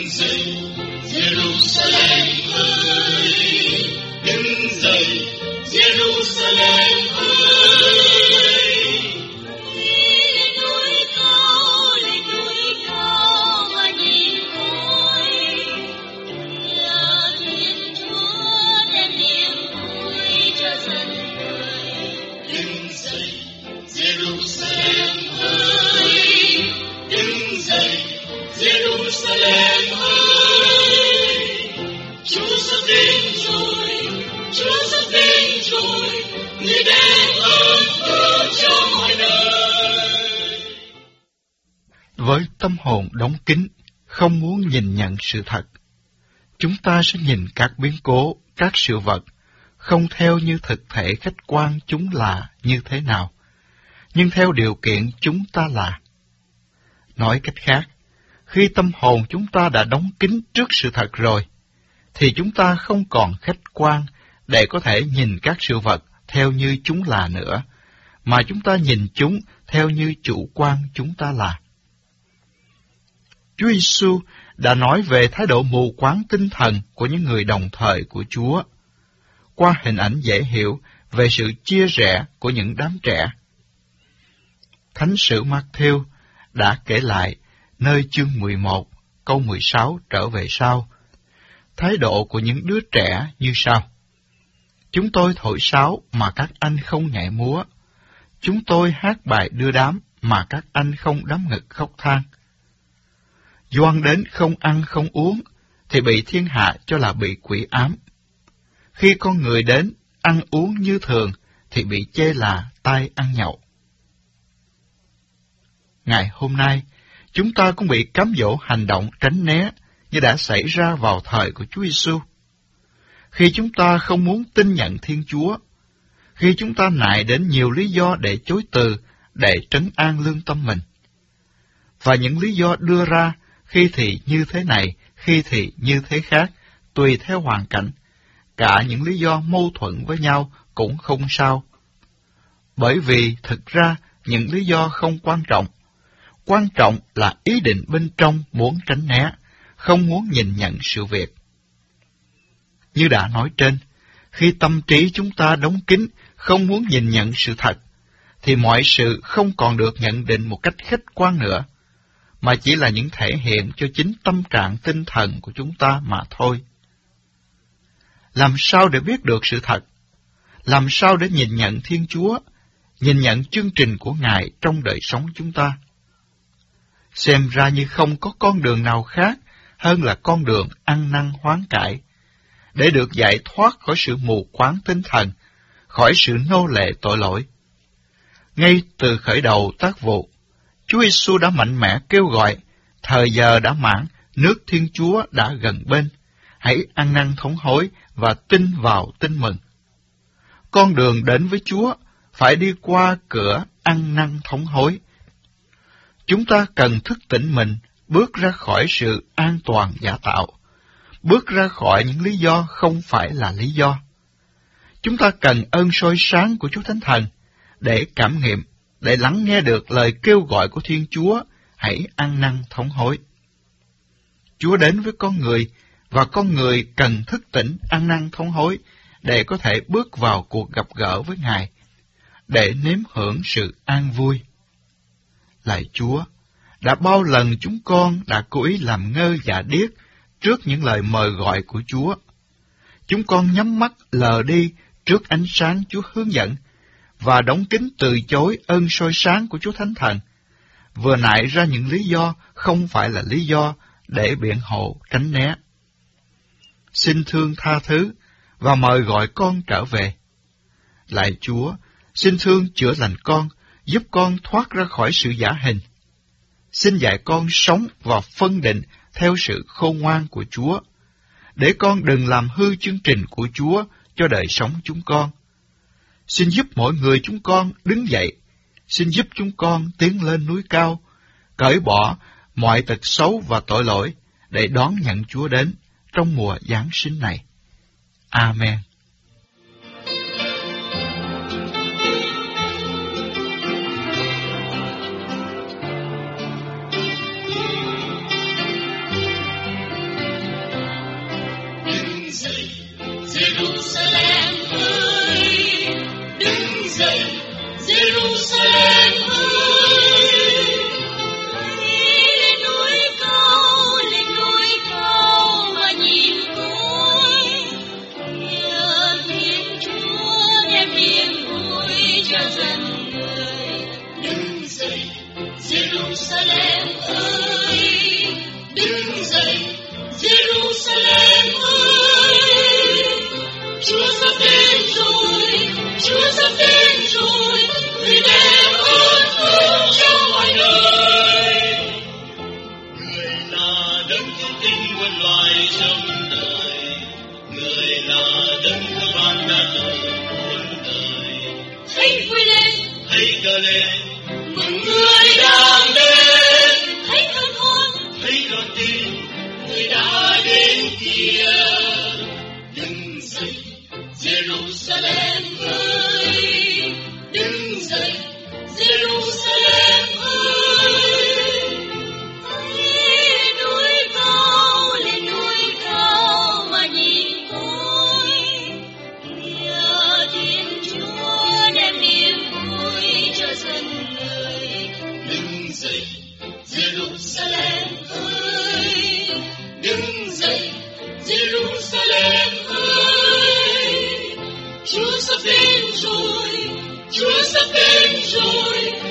Đứng dậy, Jerusalem ơi, đứng dậy, Jerusalem ơi. Lên núi cao mà nhìn tôi, nhờ Thiên Chúa đem niềm vui cho dân người. Đứng dậy, Jerusalem ơi, đứng dậy, Jerusalem ơi. Chúa sắp đến rồi, Chúa sắp đến rồi, người đem ơn phước cho mọi nơi. Với tâm hồn đóng kín, không muốn nhìn nhận sự thật, chúng ta sẽ nhìn các biến cố, các sự vật, không theo như thực thể khách quan chúng là như thế nào, nhưng theo điều kiện chúng ta là. Nói cách khác, khi tâm hồn chúng ta đã đóng kín trước sự thật rồi, thì chúng ta không còn khách quan để có thể nhìn các sự vật theo như chúng là nữa, mà chúng ta nhìn chúng theo như chủ quan chúng ta là. Chúa Giêsu đã nói về thái độ mù quáng tinh thần của những người đồng thời của Chúa, qua hình ảnh dễ hiểu về sự chia rẽ của những đám trẻ. Thánh sử Mác-thêu đã kể lại nơi chương 11, câu 16 trở về sau, thái độ của những đứa trẻ như sau: Chúng tôi thổi sáo mà các anh không nhảy múa, chúng tôi hát bài đưa đám mà các anh không đấm ngực khóc than. Doan đến không ăn không uống, thì bị thiên hạ cho là bị quỷ ám. Khi con người đến ăn uống như thường, thì bị chê là tai ăn nhậu. Ngày hôm nay, chúng ta cũng bị cám dỗ hành động tránh né như đã xảy ra vào thời của Chúa Giêsu. Khi chúng ta không muốn tin nhận Thiên Chúa, khi chúng ta nại đến nhiều lý do để chối từ, để trấn an lương tâm mình. Và những lý do đưa ra khi thì như thế này, khi thì như thế khác, tùy theo hoàn cảnh. Cả những lý do mâu thuẫn với nhau cũng không sao. Bởi vì thực ra những lý do không quan trọng. Quan trọng là ý định bên trong muốn tránh né, không muốn nhìn nhận sự việc. Như đã nói trên, khi tâm trí chúng ta đóng kín, không muốn nhìn nhận sự thật, thì mọi sự không còn được nhận định một cách khách quan nữa, mà chỉ là những thể hiện cho chính tâm trạng tinh thần của chúng ta mà thôi. Làm sao để biết được sự thật? Làm sao để nhìn nhận Thiên Chúa, nhìn nhận chương trình của Ngài trong đời sống chúng ta? Xem ra như không có con đường nào khác hơn là con đường ăn năn hoán cải, để được giải thoát khỏi sự mù quáng tinh thần, khỏi sự nô lệ tội lỗi. Ngay từ khởi đầu tác vụ, Chúa Giêsu đã mạnh mẽ kêu gọi, thời giờ đã mãn, nước Thiên Chúa đã gần bên, hãy ăn năn thống hối và tin vào tin mừng. Con đường đến với Chúa phải đi qua cửa ăn năn thống hối. Chúng ta cần thức tỉnh mình, bước ra khỏi sự an toàn giả tạo, bước ra khỏi những lý do không phải là lý do. Chúng ta cần ơn soi sáng của Chúa Thánh Thần để cảm nghiệm, để lắng nghe được lời kêu gọi của Thiên Chúa, hãy ăn năn thống hối. Chúa đến với con người, và con người cần thức tỉnh ăn năn thống hối để có thể bước vào cuộc gặp gỡ với Ngài, để nếm hưởng sự an vui. Lạy Chúa, đã bao lần chúng con đã cố ý làm ngơ dạ điếc trước những lời mời gọi của Chúa. Chúng con nhắm mắt lờ đi trước ánh sáng Chúa hướng dẫn, và đóng kín từ chối ơn soi sáng của Chúa Thánh Thần, vừa nại ra những lý do không phải là lý do để biện hộ tránh né. Xin thương tha thứ và mời gọi con trở về. Lạy Chúa, xin thương chữa lành con, giúp con thoát ra khỏi sự giả hình. Xin dạy con sống và phân định theo sự khôn ngoan của Chúa, để con đừng làm hư chương trình của Chúa cho đời sống chúng con. Xin giúp mỗi người chúng con đứng dậy, xin giúp chúng con tiến lên núi cao, cởi bỏ mọi tật xấu và tội lỗi để đón nhận Chúa đến trong mùa Giáng sinh này. Amen. dậy, Jerusalem ơi, đứng dậy, Jerusalem ơi, Chúa sắp đến rồi, Chúa sắp đến rồi,